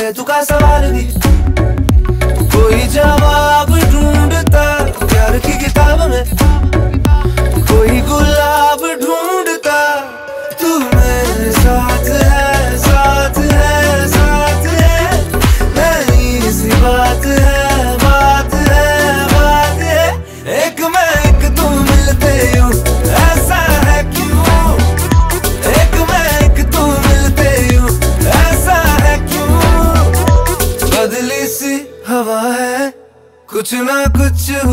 बेतुका सवाल भी, कोई जवाब ढूंढता प्यार की किताब में, कोई गुलाब ढूंढता। तू मेरे साथ है, साथ है, साथ है, नई सी बात है, बात है, बात है। एक मैं एक तू मिलते यूं ऐसा है क्यों, एक मैं एक तू मिलते यूं ऐसा है क्यों। बदली सी हवा है, कुछ ना कुछ